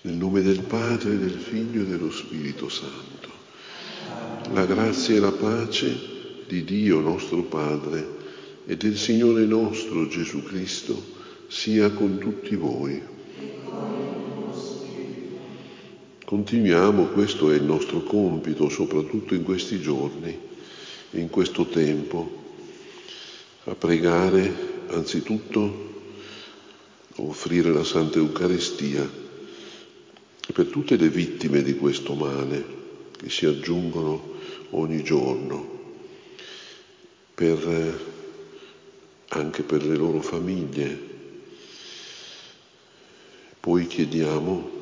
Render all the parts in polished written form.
Nel nome del Padre, del Figlio e dello Spirito Santo. La grazia e la pace di Dio nostro Padre e del Signore nostro Gesù Cristo sia con tutti voi. Continuiamo, questo è il nostro compito, soprattutto in questi giorni, in questo tempo, a pregare, anzitutto a offrire la Santa Eucaristia per tutte le vittime di questo male che si aggiungono ogni giorno, anche per le loro famiglie. Poi chiediamo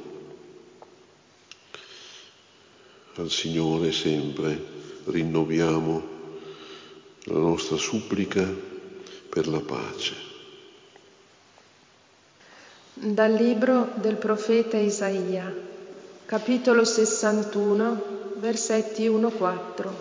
al Signore sempre, rinnoviamo la nostra supplica per la pace. Dal libro del profeta Isaia, capitolo 61, versetti 1-4.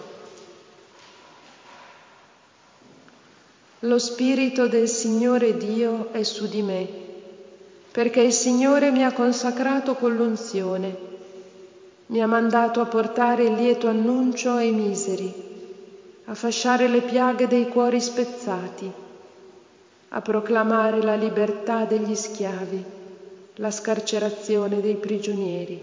Lo Spirito del Signore Dio è su di me, perché il Signore mi ha consacrato con l'unzione. Mi ha mandato a portare il lieto annuncio ai miseri, a fasciare le piaghe dei cuori spezzati, a proclamare la libertà degli schiavi, la scarcerazione dei prigionieri,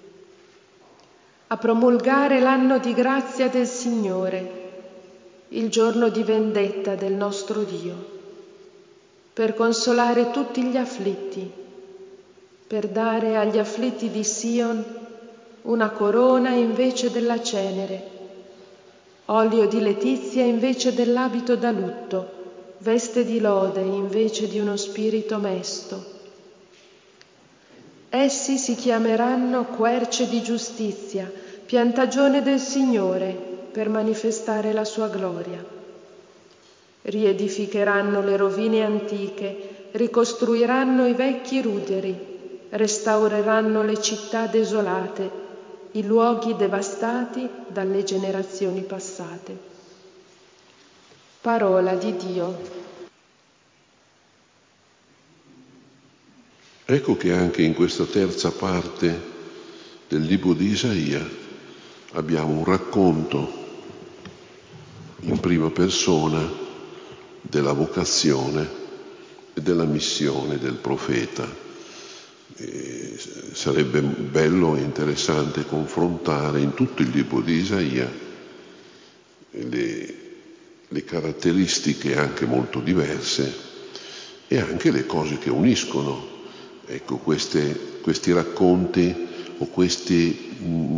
a promulgare l'anno di grazia del Signore, il giorno di vendetta del nostro Dio, per consolare tutti gli afflitti, per dare agli afflitti di Sion una corona invece della cenere, olio di letizia invece dell'abito da lutto, veste di lode invece di uno spirito mesto. Essi si chiameranno querce di giustizia, piantagione del Signore per manifestare la sua gloria. Riedificheranno le rovine antiche, ricostruiranno i vecchi ruderi, restaureranno le città desolate, i luoghi devastati dalle generazioni passate. Parola di Dio. Ecco che anche in questa terza parte del libro di Isaia abbiamo un racconto in prima persona della vocazione e della missione del profeta. Sarebbe bello e interessante confrontare in tutto il libro di Isaia le caratteristiche anche molto diverse e anche le cose che uniscono. Ecco, questi racconti o questi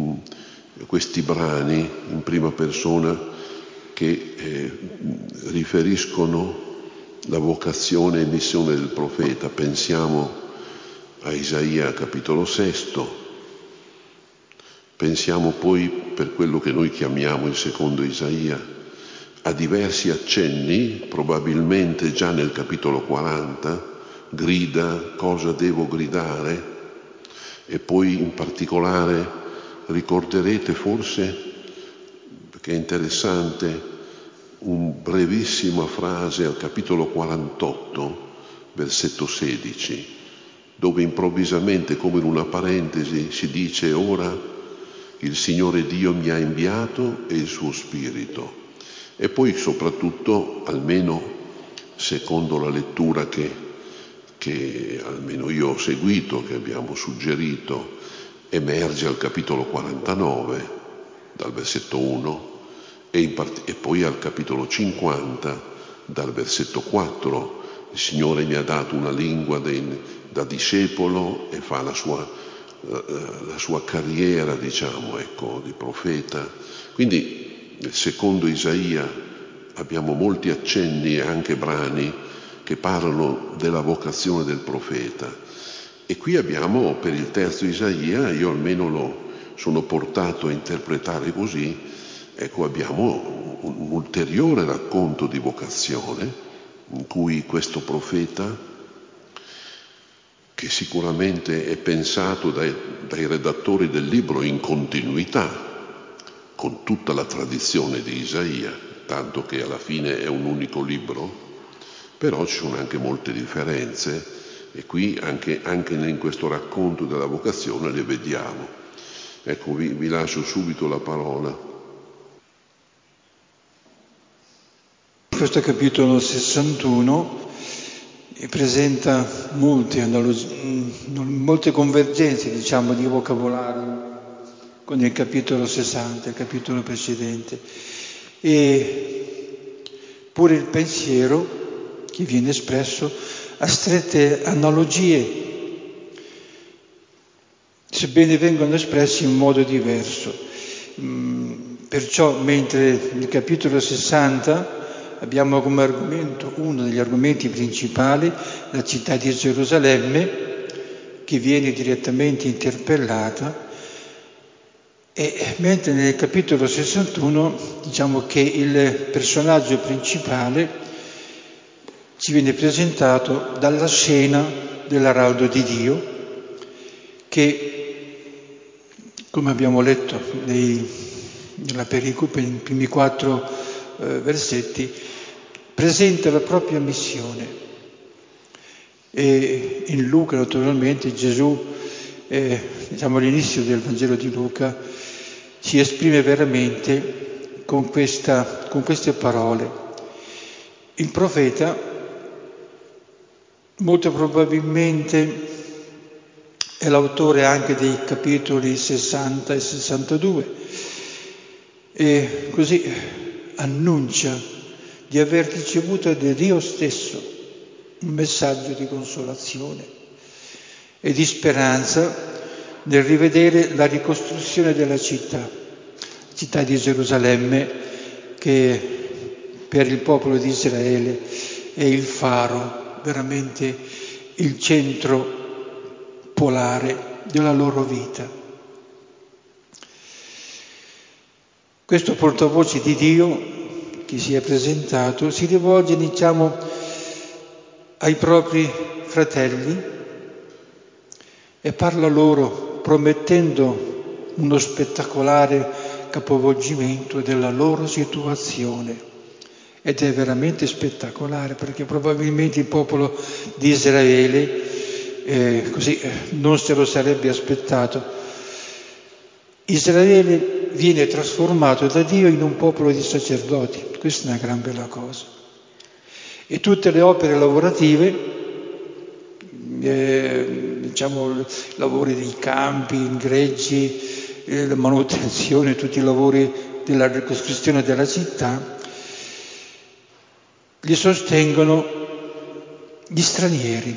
brani in prima persona che riferiscono la vocazione e missione del profeta. Pensiamo a Isaia capitolo 6, pensiamo poi, per quello che noi chiamiamo il secondo Isaia, a diversi accenni, probabilmente già nel capitolo 40, grida cosa devo gridare, e poi in particolare ricorderete forse, perché è interessante, una brevissima frase al capitolo 48, versetto 16, dove improvvisamente, come in una parentesi, si dice: ora il Signore Dio mi ha inviato e il suo Spirito. E poi soprattutto, almeno secondo la lettura che almeno io ho seguito, che abbiamo suggerito, emerge al capitolo 49, dal versetto 1, e poi al capitolo 50, dal versetto 4, il Signore mi ha dato una lingua da discepolo e fa la sua carriera, diciamo, ecco, di profeta. Quindi nel secondo Isaia abbiamo molti accenni e anche brani che parlano della vocazione del profeta. E qui abbiamo, per il terzo Isaia, io almeno sono portato a interpretare così, ecco, abbiamo un ulteriore racconto di vocazione in cui questo profeta, che sicuramente è pensato dai redattori del libro in continuità con tutta la tradizione di Isaia, tanto che alla fine è un unico libro, però ci sono anche molte differenze E qui anche in questo racconto della vocazione le vediamo. Ecco, vi lascio subito la parola. Questo capitolo 61 presenta molte convergenze, diciamo, di vocabolario con il capitolo 60, il capitolo precedente. E pure il pensiero che viene espresso ha strette analogie, sebbene vengano espressi in modo diverso. Perciò, mentre nel capitolo 60 abbiamo come argomento, uno degli argomenti principali, la città di Gerusalemme, che viene direttamente interpellata, e mentre nel capitolo 61 diciamo che il personaggio principale ci viene presentato dalla scena dell'araldo di Dio, che, come abbiamo letto nella pericope, nei primi 4 versetti, presenta la propria missione. E in Luca, naturalmente, Gesù, all'inizio del Vangelo di Luca, si esprime veramente con queste parole. Il profeta, molto probabilmente, è l'autore anche dei capitoli 60 e 62, e così annuncia di aver ricevuto da Dio stesso un messaggio di consolazione e di speranza nel rivedere la ricostruzione della città di Gerusalemme, che per il popolo di Israele è il faro, veramente il centro polare della loro vita. Questo portavoce di Dio che si è presentato si rivolge, diciamo, ai propri fratelli e parla loro promettendo uno spettacolare capovolgimento della loro situazione. Ed è veramente spettacolare, perché probabilmente il popolo di Israele così non se lo sarebbe aspettato. Israele viene trasformato da Dio in un popolo di sacerdoti, questa è una gran bella cosa. E tutte le opere lavorative, lavori dei campi, ingreggi, la manutenzione, tutti i lavori della ricostruzione della città, li sostengono gli stranieri.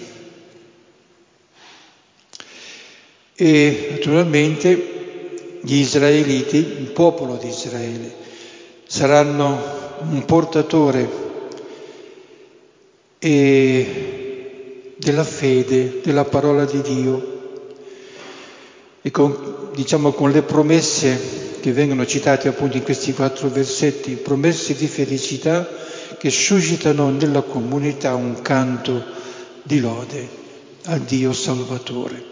E naturalmente gli israeliti, il popolo di Israele, saranno un portatore della fede, della parola di Dio, e con le promesse che vengono citate appunto in questi 4 versetti, promesse di felicità che suscitano nella comunità un canto di lode al Dio Salvatore.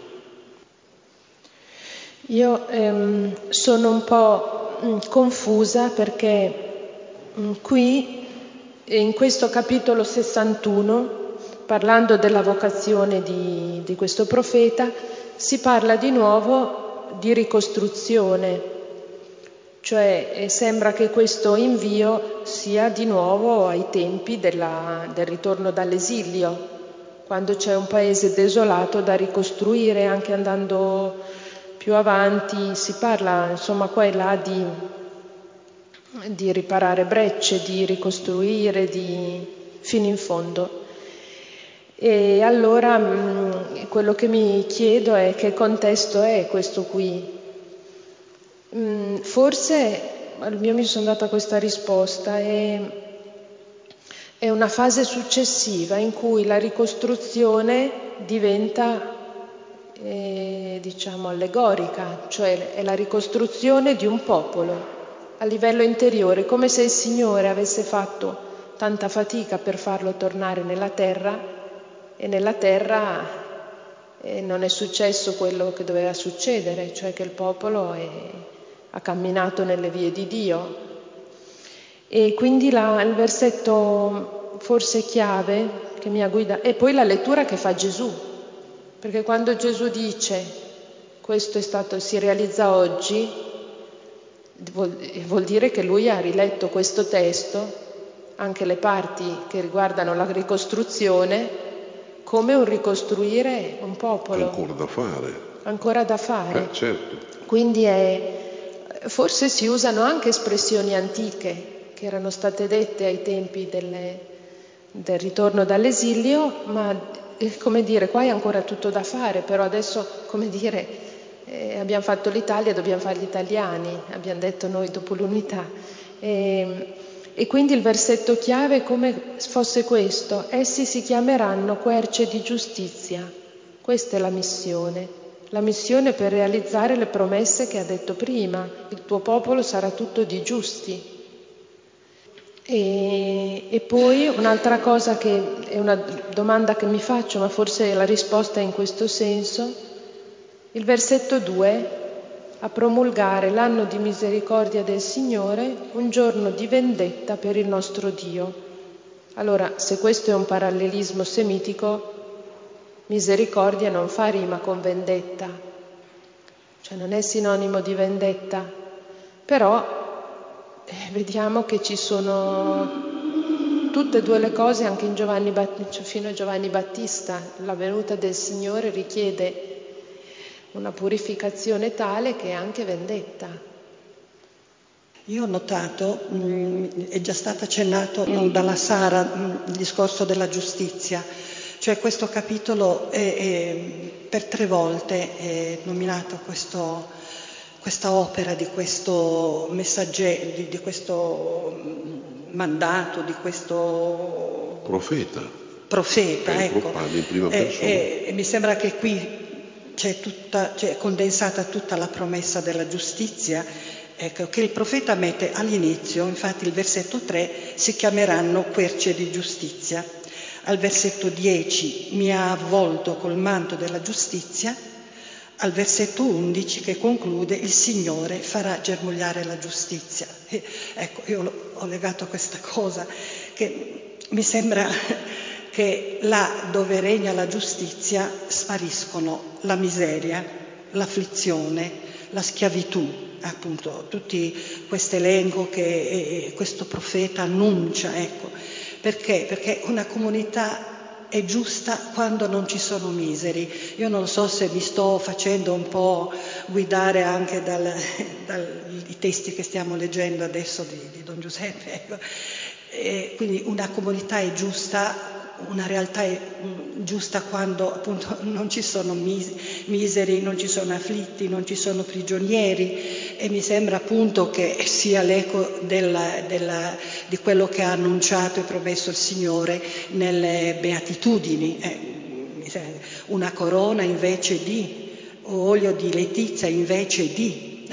Io sono un po' confusa perché qui, in questo capitolo 61, parlando della vocazione di questo profeta, si parla di nuovo di ricostruzione, cioè sembra che questo invio sia di nuovo ai tempi del ritorno dall'esilio, quando c'è un paese desolato da ricostruire. Anche andando più avanti si parla, insomma, qua e là di riparare brecce, di ricostruire fino in fondo. E allora quello che mi chiedo è che contesto è questo qui. Forse io mi sono data questa risposta, è una fase successiva in cui la ricostruzione diventa allegorica, cioè è la ricostruzione di un popolo a livello interiore, come se il Signore avesse fatto tanta fatica per farlo tornare nella terra, e nella terra non è successo quello che doveva succedere, cioè che il popolo ha camminato nelle vie di Dio. E quindi il versetto forse chiave che mi ha guidato, e poi la lettura che fa Gesù, Perché quando Gesù dice questo si realizza oggi, vuol dire che lui ha riletto questo testo, anche le parti che riguardano la ricostruzione, come un ricostruire un popolo. Ancora da fare. Certo. Quindi forse si usano anche espressioni antiche che erano state dette ai tempi del ritorno dall'esilio, ma come dire, qua è ancora tutto da fare, però adesso, come dire, abbiamo fatto l'Italia, dobbiamo fare gli italiani, abbiamo detto noi dopo l'unità. E quindi il versetto chiave è come fosse questo: essi si chiameranno querce di giustizia. Questa è la missione per realizzare le promesse che ha detto prima: il tuo popolo sarà tutto di giusti. E poi un'altra cosa, che è una domanda che mi faccio, ma forse la risposta è in questo senso: il versetto 2, a promulgare l'anno di misericordia del Signore, un giorno di vendetta per il nostro Dio. Allora, se questo è un parallelismo semitico, misericordia non fa rima con vendetta, cioè non è sinonimo di vendetta, però vediamo che ci sono tutte e due le cose anche in fino a Giovanni Battista. La venuta del Signore richiede una purificazione tale che è anche vendetta. Io ho notato, è già stato accennato dalla Sara, il discorso della giustizia, cioè questo capitolo per 3 volte è nominato questa opera di questo messaggero, di questo mandato, di questo profeta, ecco. In prima persona. E mi sembra che qui c'è condensata tutta la promessa della giustizia, ecco, che il profeta mette all'inizio. Infatti il versetto 3: si chiameranno querce di giustizia. Al versetto 10: mi ha avvolto col manto della giustizia. Al versetto 11, che conclude: il Signore farà germogliare la giustizia. Ecco, io ho legato questa cosa, che mi sembra che là dove regna la giustizia spariscono la miseria, l'afflizione, la schiavitù, appunto, tutti questo elenco che questo profeta annuncia, ecco. Perché? Perché una comunità è giusta quando non ci sono miseri. Io non so se mi sto facendo un po' guidare anche dai testi che stiamo leggendo adesso di Don Giuseppe, ecco. Quindi una comunità è giusta, una realtà è giusta quando appunto non ci sono miseri, non ci sono afflitti, non ci sono prigionieri, e mi sembra appunto che sia l'eco di quello che ha annunciato e promesso il Signore nelle Beatitudini. Una corona invece di, olio di letizia invece di,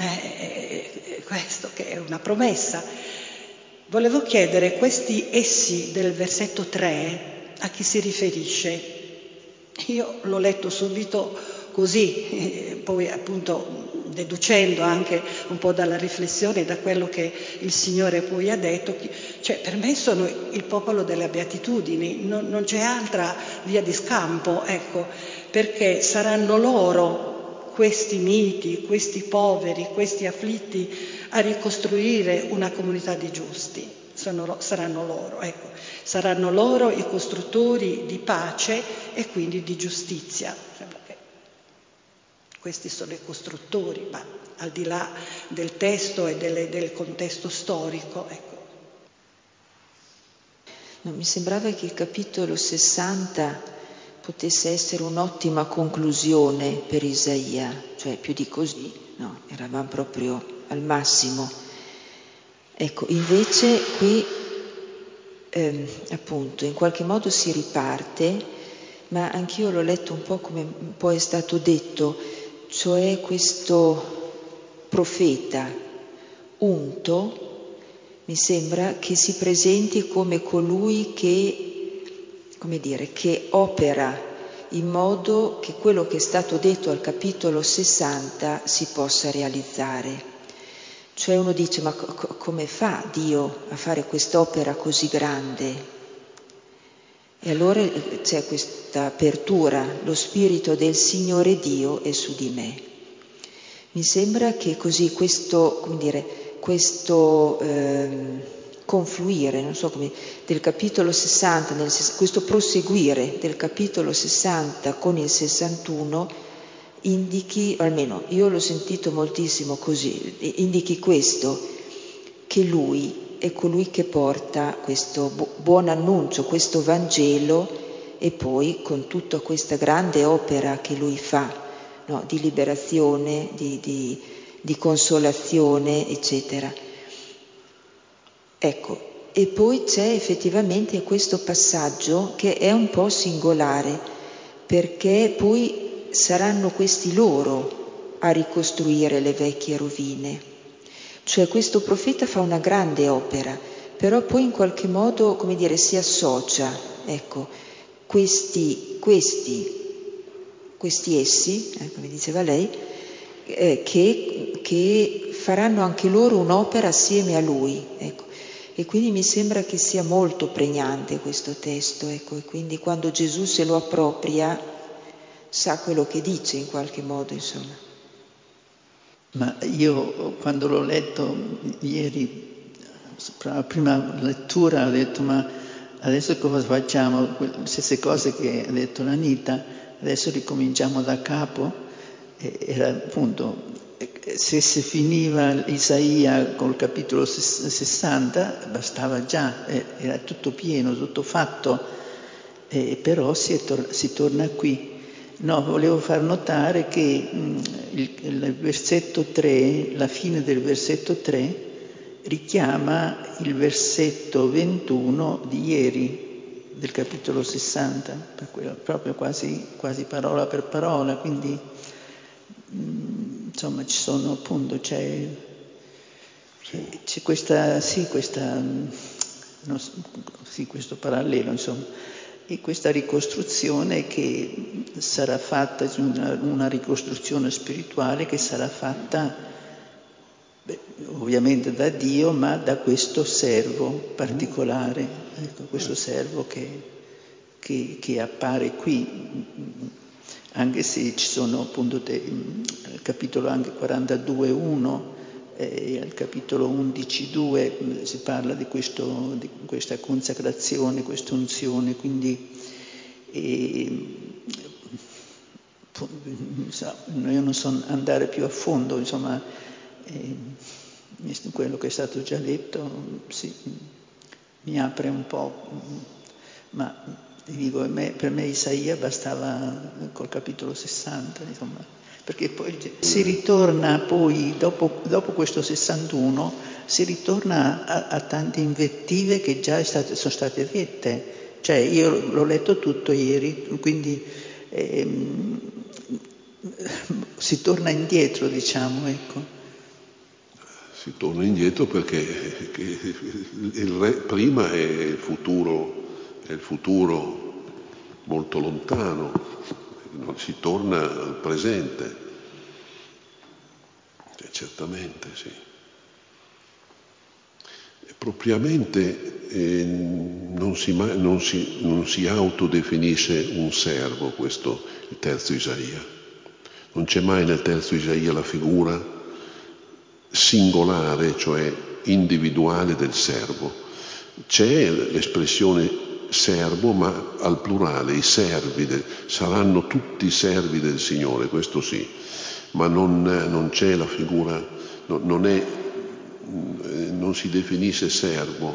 questo che è una promessa. Volevo chiedere, questi essi del versetto 3, a chi si riferisce? Io l'ho letto subito così, poi appunto deducendo anche un po' dalla riflessione, da quello che il Signore poi ha detto, cioè per me sono il popolo delle beatitudini, non c'è altra via di scampo, ecco, perché saranno loro, questi miti, questi poveri, questi afflitti, a ricostruire una comunità di giusti. Saranno loro, ecco. Saranno loro i costruttori di pace e quindi di giustizia. Sembra che questi sono i costruttori, ma al di là del testo e del contesto storico, ecco. No, mi sembrava che il capitolo 60 potesse essere un'ottima conclusione per Isaia, cioè più di così, no, eravamo proprio al massimo. Ecco, invece qui appunto in qualche modo si riparte, ma anch'io l'ho letto un po' come un po' è stato detto, cioè questo profeta unto mi sembra che si presenti come colui che, come dire, che opera in modo che quello che è stato detto al capitolo 60 si possa realizzare. Cioè uno dice, ma come fa Dio a fare quest'opera così grande? E allora c'è questa apertura, lo Spirito del Signore Dio è su di me. Mi sembra che così questo, come dire, questo confluire, non so come, del capitolo 60, questo proseguire del capitolo 60 con il 61 indichi, almeno io l'ho sentito moltissimo così, indichi questo, che lui è colui che porta questo buon annuncio, questo Vangelo, e poi con tutta questa grande opera che lui fa, no, di liberazione, di consolazione, eccetera. Ecco, e poi c'è effettivamente questo passaggio che è un po' singolare, perché poi saranno questi loro a ricostruire le vecchie rovine. Cioè questo profeta fa una grande opera, però poi in qualche modo, come dire, si associa, ecco, questi essi, come diceva lei, che faranno anche loro un'opera assieme a lui, ecco. E quindi mi sembra che sia molto pregnante questo testo, ecco, e quindi quando Gesù se lo appropria sa quello che dice in qualche modo, insomma. Ma io quando l'ho letto ieri, la prima lettura, ho detto ma adesso cosa facciamo? Le stesse cose che ha detto l'Anita, adesso ricominciamo da capo. Era appunto, se si finiva Isaia col capitolo 60 bastava già, era tutto pieno, tutto fatto, però si torna qui. No, volevo far notare che il versetto 3, la fine del versetto 3, richiama il versetto 21 di ieri, del capitolo 60, proprio quasi parola per parola, quindi insomma ci sono appunto, c'è questo parallelo, insomma. E questa ricostruzione che sarà fatta, una ricostruzione spirituale che sarà fatta ovviamente da Dio, ma da questo servo particolare, ecco, questo servo che appare qui, anche se ci sono appunto il capitolo anche 42:1 e al capitolo 11:2 si parla di questa consacrazione, questa unzione, quindi io non so andare più a fondo, insomma, quello che è stato già detto mi apre un po', ma dico, per me Isaia bastava col capitolo 60, insomma. Perché poi si ritorna poi, dopo questo 61, si ritorna a tante invettive che già sono state dette. Cioè io l'ho letto tutto ieri, quindi si torna indietro, diciamo, ecco. Si torna indietro perché prima è il futuro molto lontano. Si torna al presente, certamente sì. E propriamente non si autodefinisce un servo, questo il terzo Isaia. Non c'è mai nel terzo Isaia la figura singolare, cioè individuale del servo. C'è l'espressione servo, ma al plurale, i servi, saranno tutti servi del Signore, questo sì, ma non c'è la figura, non si definisce servo.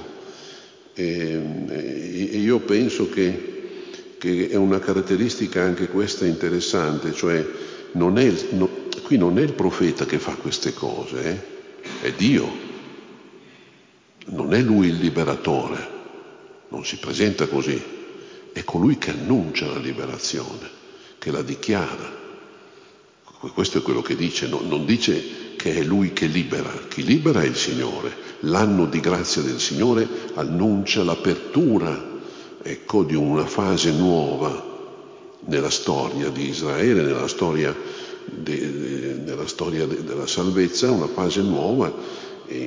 E io penso che è una caratteristica anche questa interessante, cioè qui non è il profeta che fa queste cose, è Dio, non è lui il liberatore. Non si presenta così, è colui che annuncia la liberazione, che la dichiara. Questo è quello che dice, non dice che è lui che libera, chi libera è il Signore. L'anno di grazia del Signore annuncia l'apertura, ecco, di una fase nuova nella storia di Israele, nella storia della salvezza, una fase nuova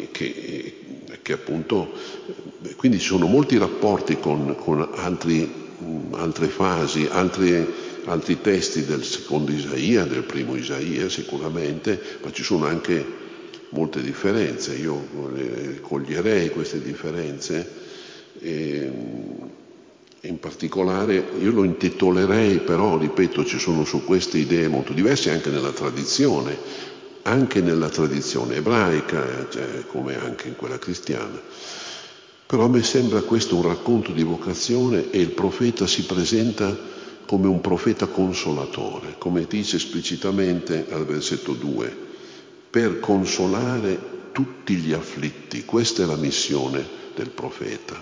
che appunto, quindi ci sono molti rapporti con altri altre fasi, altri testi del secondo Isaia, del primo Isaia sicuramente, ma ci sono anche molte differenze. Io coglierei queste differenze e in particolare io lo intitolerei, però ripeto, ci sono su queste idee molto diverse anche nella tradizione ebraica, cioè, come anche in quella cristiana. Però a me sembra questo un racconto di vocazione e il profeta si presenta come un profeta consolatore, come dice esplicitamente al versetto 2, per consolare tutti gli afflitti. Questa è la missione del profeta.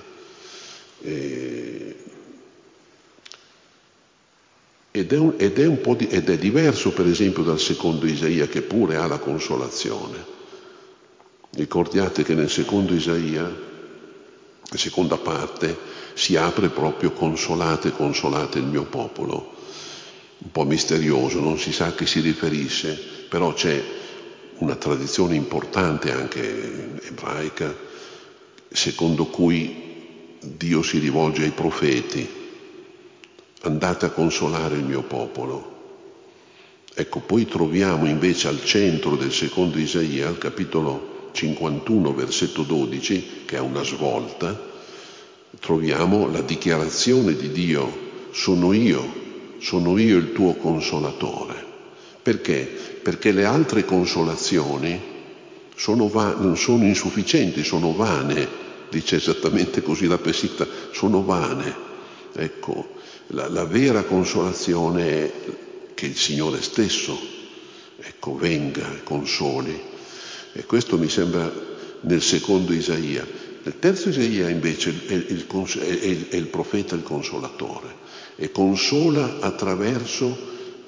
Ed è diverso per esempio dal secondo Isaia, che pure ha la consolazione. Ricordate che nel secondo Isaia, la seconda parte, si apre proprio consolate il mio popolo. Un po' misterioso, non si sa a che si riferisce, però c'è una tradizione importante anche ebraica, secondo cui Dio si rivolge ai profeti: andate a consolare il mio popolo. Ecco, poi troviamo invece al centro del secondo Isaia, al capitolo 51, versetto 12, che è una svolta, troviamo la dichiarazione di Dio: sono io il tuo consolatore. Perché? Perché le altre consolazioni non sono insufficienti, sono vane, dice esattamente così la Peshitta, sono vane. Ecco, la vera consolazione è che il Signore stesso, ecco, venga e consoli. E questo mi sembra nel secondo Isaia. Nel terzo Isaia invece è il profeta il consolatore, e consola attraverso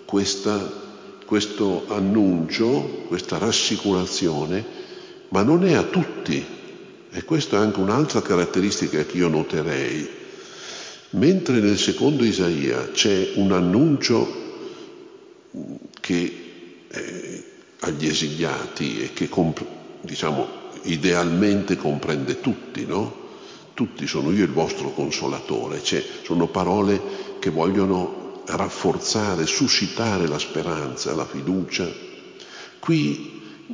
questo annuncio, questa rassicurazione, ma non è a tutti. E questa è anche un'altra caratteristica che io noterei. Mentre nel secondo Isaia c'è un annuncio che agli esiliati e che idealmente comprende tutti, no? Tutti: sono io il vostro consolatore. Sono parole che vogliono rafforzare, suscitare la speranza, la fiducia. Qui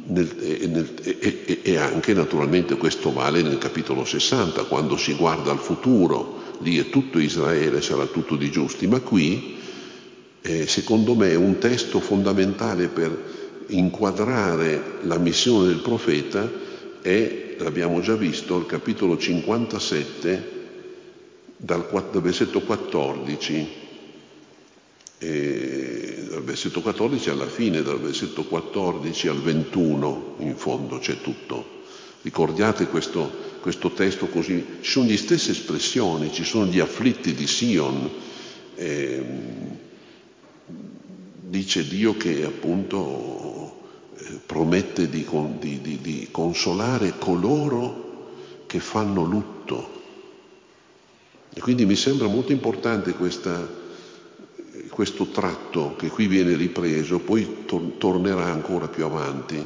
e anche naturalmente questo vale nel capitolo 60, quando si guarda al futuro, lì è tutto Israele, sarà tutto di giusti, ma qui secondo me un testo fondamentale per inquadrare la missione del profeta è, l'abbiamo già visto, il capitolo 57 dal versetto 14, dal versetto 14 alla fine, dal versetto 14 al 21 in fondo c'è tutto. Ricordate questo testo così, ci sono le stesse espressioni, ci sono gli afflitti di Sion, dice Dio che appunto promette di consolare coloro che fanno lutto. E quindi mi sembra molto importante questo tratto che qui viene ripreso, poi tornerà ancora più avanti.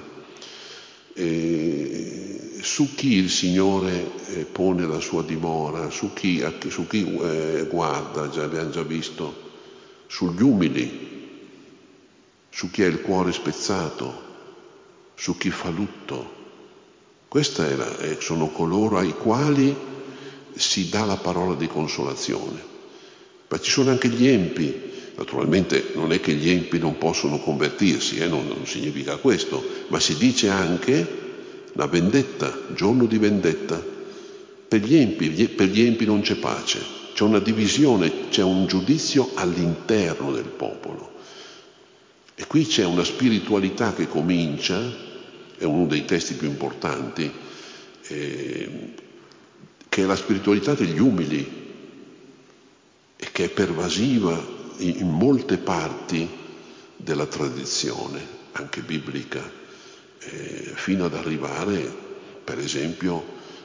Su chi il Signore pone la sua dimora, su chi guarda, abbiamo già visto, sugli umili, su chi ha il cuore spezzato, su chi fa lutto. Questa sono coloro ai quali si dà la parola di consolazione. Ma ci sono anche gli empi. Naturalmente non è che gli empi non possono convertirsi, non significa questo, ma si dice anche la vendetta, giorno di vendetta. Per gli empi non c'è pace, c'è una divisione, c'è un giudizio all'interno del popolo. E qui c'è una spiritualità che comincia, è uno dei testi più importanti, che è la spiritualità degli umili e che è pervasiva in molte parti della tradizione, anche biblica, fino ad arrivare, per esempio,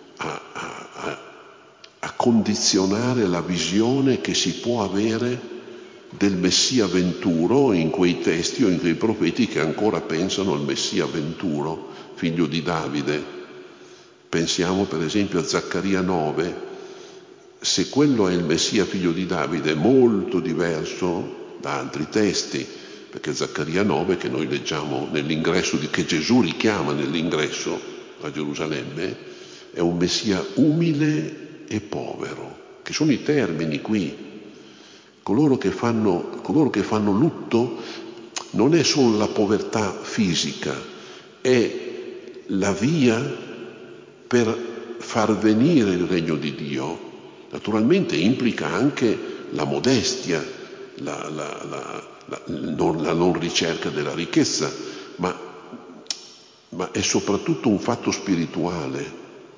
a condizionare la visione che si può avere del Messia venturo in quei testi o in quei profeti che ancora pensano al Messia venturo, figlio di Davide. Pensiamo per esempio a Zaccaria 9, se quello è il Messia figlio di Davide, è molto diverso da altri testi, perché Zaccaria 9, che noi leggiamo nell'ingresso, che Gesù richiama nell'ingresso a Gerusalemme, è un Messia umile e povero, che sono i termini qui. Coloro che fanno lutto non è solo la povertà fisica, è la via per far venire il regno di Dio. Naturalmente implica anche la modestia, la non ricerca della ricchezza, ma è soprattutto un fatto spirituale,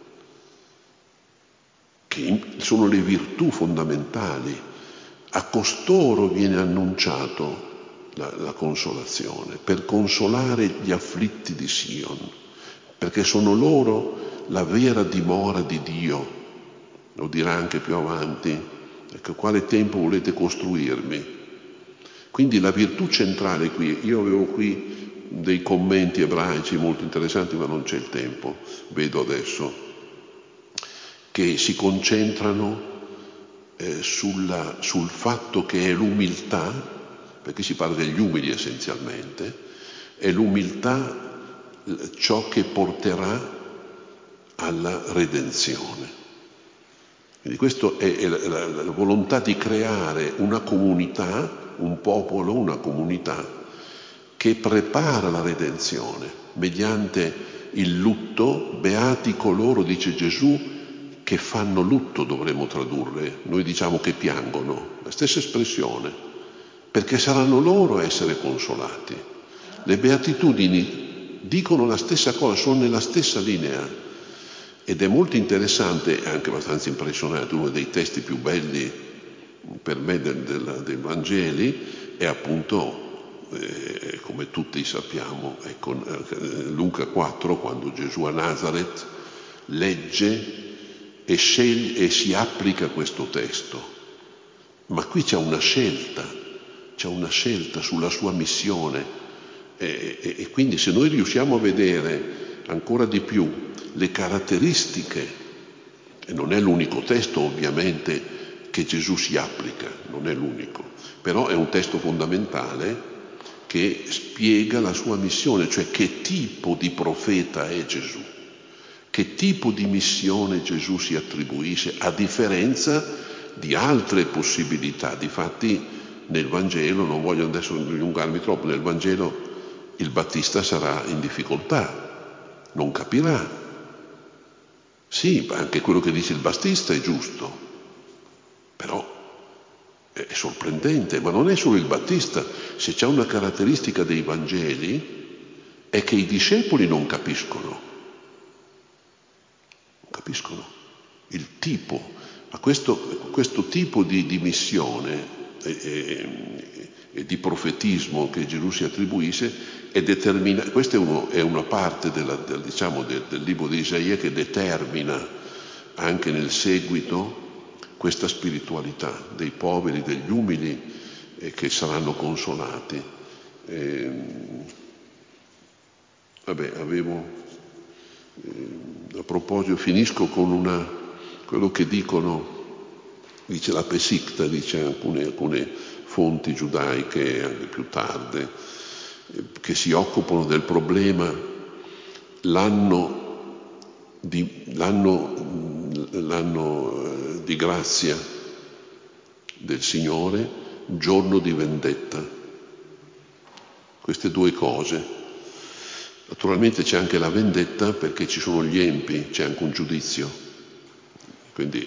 che sono le virtù fondamentali. A costoro viene annunciato la consolazione, per consolare gli afflitti di Sion, perché sono loro la vera dimora di Dio. Lo dirà anche più avanti, ecco, quale tempio volete costruirmi? Quindi la virtù centrale qui, io avevo qui dei commenti ebraici molto interessanti, ma non c'è il tempo, vedo adesso, che si concentrano sul fatto che è l'umiltà, perché si parla degli umili essenzialmente, è l'umiltà ciò che porterà alla redenzione. Quindi questa è la volontà di creare una comunità, un popolo, una comunità che prepara la redenzione mediante il lutto. Beati coloro, dice Gesù, che fanno lutto, dovremmo tradurre. Noi diciamo che piangono, la stessa espressione, perché saranno loro a essere consolati. Le beatitudini dicono la stessa cosa, sono nella stessa linea. Ed è molto interessante e anche abbastanza impressionante. Uno dei testi più belli per me dei Vangeli è appunto, come tutti sappiamo, Luca 4, quando Gesù a Nazareth legge e si applica questo testo. Ma qui c'è una scelta sulla sua missione, e quindi se noi riusciamo a vedere ancora di più le caratteristiche, e non è l'unico testo ovviamente che Gesù si applica, non è l'unico, però è un testo fondamentale che spiega la sua missione, cioè che tipo di profeta è Gesù, che tipo di missione Gesù si attribuisce, a differenza di altre possibilità. Difatti nel Vangelo, non voglio adesso allungarmi troppo, nel Vangelo il Battista sarà in difficoltà, non capirà. Sì, anche quello che dice il Battista è giusto, però è sorprendente, ma non è solo il Battista. Se c'è una caratteristica dei Vangeli è che i discepoli non capiscono il tipo, a questo tipo di missione e di profetismo che Gesù si attribuisce è determinato. Questa è una parte del libro di Isaia che determina anche nel seguito questa spiritualità dei poveri, degli umili, che saranno consolati. A proposito, finisco con quello che dice la Pesikta, dice alcune fonti giudaiche anche più tarde, che si occupano del problema l'anno di grazia del Signore, giorno di vendetta. Queste due cose. Naturalmente c'è anche la vendetta, perché ci sono gli empi, c'è anche un giudizio. Quindi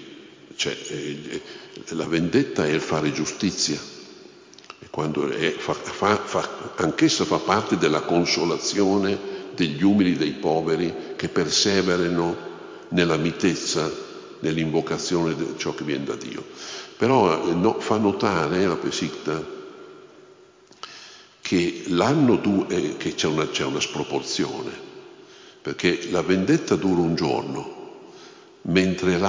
la vendetta è il fare giustizia, e quando anch'essa fa parte della consolazione degli umili, dei poveri, che perseverano nella mitezza, nell'invocazione di ciò che viene da Dio. Però fa notare la Pesikta che che c'è una sproporzione, perché la vendetta dura un giorno, mentre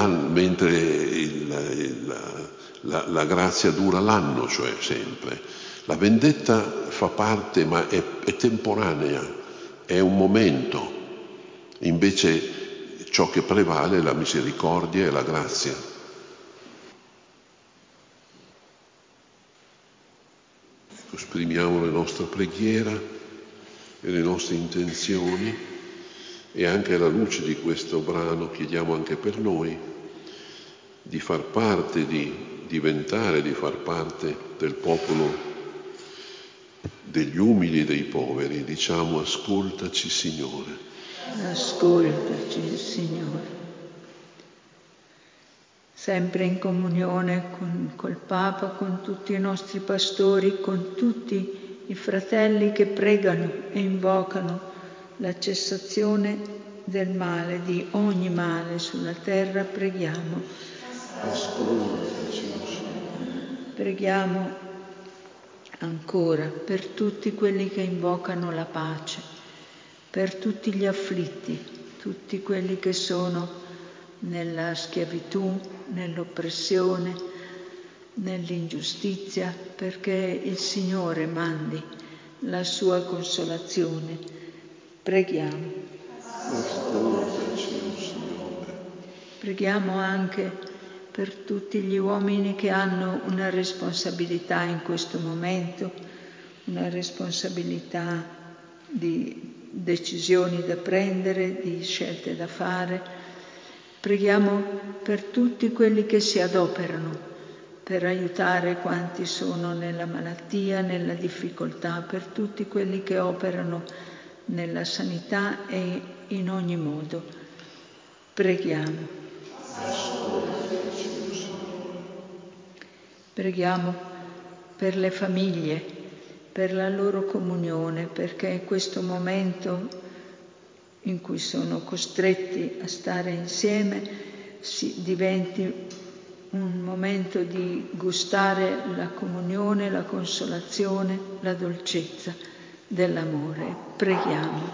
la grazia dura l'anno, cioè sempre. La vendetta fa parte, ma è temporanea, è un momento. Invece ciò che prevale è la misericordia e la grazia. esprimiamo la nostra preghiera e le nostre intenzioni, e anche alla luce di questo brano chiediamo anche per noi di far parte, di diventare, di far parte del popolo degli umili e dei poveri. Diciamo: ascoltaci, Signore. Ascoltaci, Signore. Sempre in comunione col Papa, con tutti i nostri pastori, con tutti i fratelli che pregano e invocano la cessazione del male, di ogni male sulla terra, preghiamo. Ascoltaci, Signore. Preghiamo ancora per tutti quelli che invocano la pace, per tutti gli afflitti, tutti quelli che sono nella schiavitù, nell'oppressione, nell'ingiustizia, perché il Signore mandi la sua consolazione. Preghiamo. Ascoltaci, Signore. Preghiamo anche per tutti gli uomini che hanno una responsabilità in questo momento, una responsabilità di decisioni da prendere, di scelte da fare. Preghiamo per tutti quelli che si adoperano per aiutare quanti sono nella malattia, nella difficoltà, per tutti quelli che operano nella sanità e in ogni modo. Preghiamo. Preghiamo per le famiglie, per la loro comunione, perché questo momento in cui sono costretti a stare insieme diventi un momento di gustare la comunione, la consolazione, la dolcezza dell'amore. Preghiamo.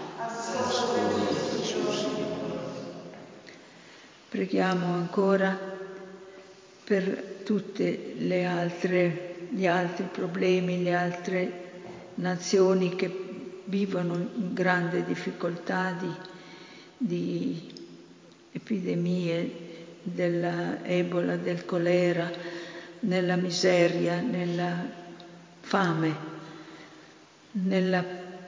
Preghiamo ancora per tutte gli altri problemi, le altre nazioni che vivono in grande difficoltà di epidemie della Ebola, del colera, nella miseria, nella fame, nella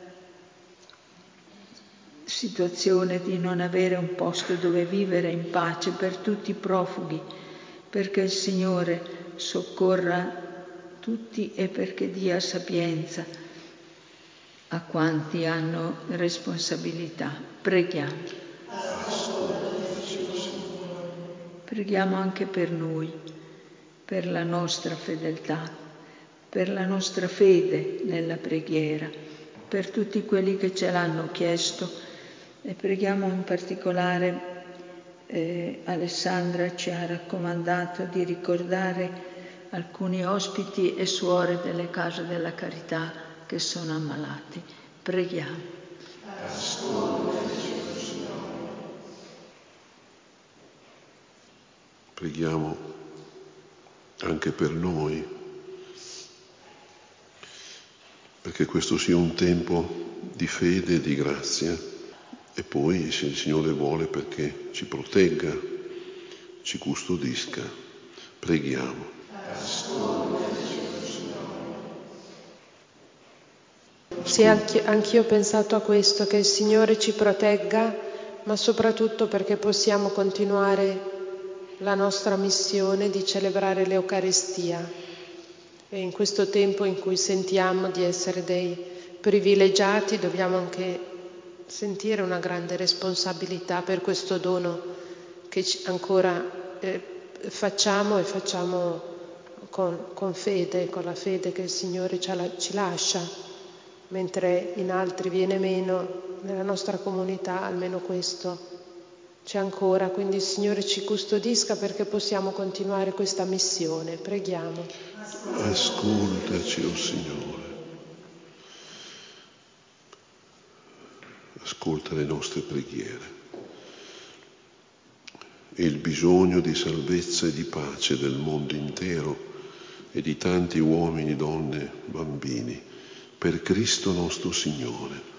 situazione di non avere un posto dove vivere in pace, per tutti i profughi, perché il Signore soccorra tutti e perché dia sapienza a quanti hanno responsabilità. Preghiamo. Preghiamo anche per noi, per la nostra fedeltà, per la nostra fede nella preghiera, per tutti quelli che ce l'hanno chiesto, e preghiamo in particolare Alessandra ci ha raccomandato di ricordare alcuni ospiti e suore delle case della carità che sono ammalati. Preghiamo. Preghiamo anche per noi, perché questo sia un tempo di fede e di grazia, e poi, se il Signore vuole, perché ci protegga, ci custodisca. Preghiamo. Sì, anch'io ho pensato a questo, che il Signore ci protegga, ma soprattutto perché possiamo continuare la nostra missione di celebrare l'Eucaristia. E in questo tempo in cui sentiamo di essere dei privilegiati, dobbiamo anche sentire una grande responsabilità per questo dono che ancora facciamo, e facciamo con fede, con la fede che il Signore ci lascia, mentre in altri viene meno. Nella nostra comunità almeno questo c'è ancora, quindi il Signore ci custodisca perché possiamo continuare questa missione. Preghiamo. Ascoltaci, o Signore. Ascolta le nostre preghiere e il bisogno di salvezza e di pace del mondo intero e di tanti uomini, donne, bambini, per Cristo nostro Signore.